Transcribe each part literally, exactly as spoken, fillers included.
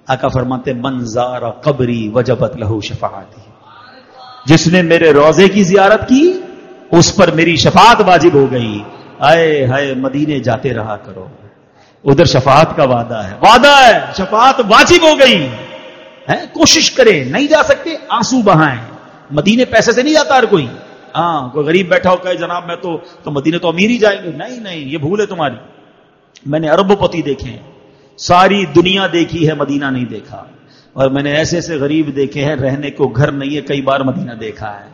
آقا فرماتے من زار قبری وجبت لہو شفاعتی، جس نے میرے روضے کی زیارت کی اس پر میری شفاعت واجب ہو گئی. آئے ہائے مدینے جاتے رہا کرو، ادھر شفاعت کا وعدہ ہے، وعدہ ہے، شفاعت واجب ہو گئی ہے. کوشش کریں، نہیں جا سکتے آنسو بہائیں. مدینے پیسے سے نہیں جاتا ہر کوئی. ہاں کوئی غریب بیٹھا ہو کہے جناب میں تو تو مدینے تو امیر ہی جائیں گے. نہیں نہیں، یہ بھول ہے تمہاری. میں نے اربوں پتی دیکھے ہیں، ساری دنیا دیکھی ہے، مدینہ نہیں دیکھا. اور میں نے ایسے ایسے غریب دیکھے ہیں رہنے کو گھر نہیں ہے، کئی بار مدینہ دیکھا ہے.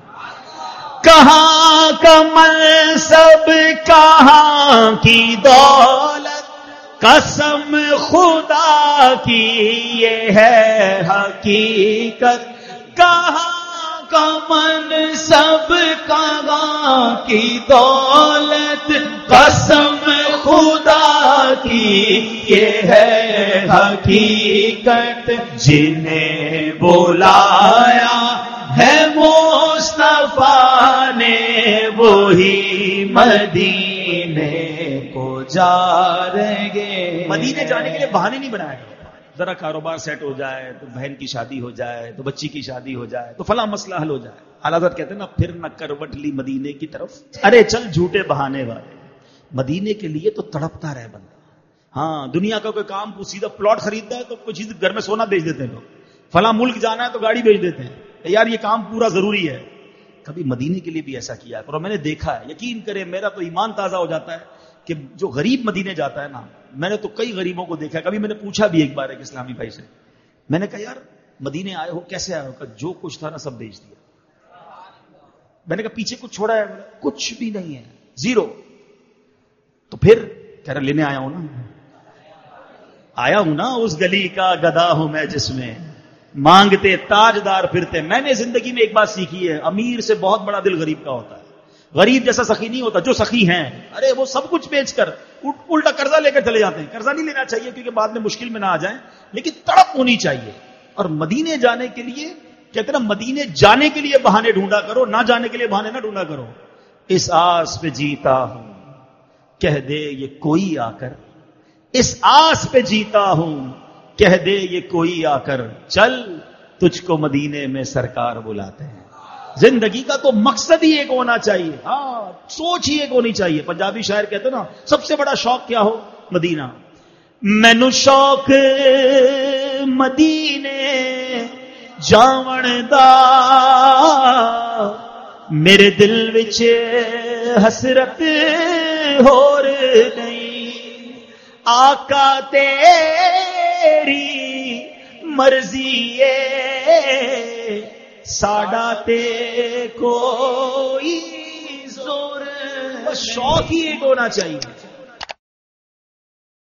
کہاں کا منصب کہاں کی دولت، قسم خدا کی یہ ہے حقیقت. کہاں کا منصب کہاں کی دولت، قسم خدا کی یہ ہے حقیقت. جنہیں بلایا ہے مصطفیٰ نے وہی مدینے کو جا رہے گے. مدینے جانے کے لیے بہانے نہیں بنائے گئے. ذرا کاروبار سیٹ ہو جائے تو بہن کی شادی ہو جائے تو بچی کی شادی ہو جائے تو فلاں مسئلہ حل ہو جائے. اعلیٰ حضرت کہتے ہیں نا پھر نہ کروٹ لی مدینے کی طرف. ارے چل جھوٹے بہانے والے، مدینے کے لیے تو تڑپتا رہے بندہ. ہاں دنیا کا کوئی کام سیدھا پلاٹ خریدتا ہے تو کوئی چیز گھر میں سونا بیچ دیتے ہیں لوگ. فلاں ملک جانا ہے تو گاڑی بیچ دیتے ہیں. یار یہ کام پورا ضروری ہے. کبھی مدینے کے لیے بھی ایسا کیا ہے اور میں نے دیکھا ہے. یقین کرے میرا تو ایمان تازہ ہو جاتا ہے کہ جو غریب مدینے جاتا ہے نا، میں نے تو کئی غریبوں کو دیکھا. کبھی میں نے پوچھا بھی ایک بار ایک اسلامی بھائی سے، میں نے کہا یار مدینے آئے ہو کیسے آئے ہو؟ کہ جو کچھ تھا نا سب بیچ دیا. میں نے کہا پیچھے کچھ چھوڑا ہے؟ کچھ بھی نہیں ہے، زیرو. تو پھر کہہ رہا لینے آیا ہوں نا، آیا ہوں نا اس گلی کا گدا ہوں میں جس میں مانگتے تاجدار پھرتے. میں نے زندگی میں ایک بات سیکھی ہے، امیر سے بہت بڑا دل غریب کا ہوتا ہے. غریب جیسا سخی نہیں ہوتا. جو سخی ہیں ارے وہ سب کچھ بیچ کر الٹا قرضہ لے کر چلے جاتے ہیں. قرضہ نہیں لینا چاہیے کیونکہ بعد میں مشکل میں نہ آ جائیں، لیکن تڑپ ہونی چاہیے. اور مدینے جانے کے لیے کہتے ہیں نا، مدینے جانے کے لیے بہانے ڈھونڈا کرو، نہ جانے کے لیے بہانے نہ ڈھونڈا کرو. اس آس پہ جیتا ہوں کہہ دے یہ کوئی آ کر، اس آس پہ جیتا ہوں کہہ دے یہ کوئی آ کر، چل تجھ کو مدینے میں سرکار بلاتے ہیں. زندگی کا تو مقصد ہی ایک ہونا چاہیے. ہاں سوچ ہی ایک ہونی چاہیے. پنجابی شاعر کہتے نا سب سے بڑا شوق کیا ہو؟ مدینہ. مینو شوق مدینے جاون دا، میرے دل وچ حسرت ہور نہیں. آقا تیری مرضی ہے ساڈا تے کوئی زور. بس شوق ہی ایک ہونا چاہیے.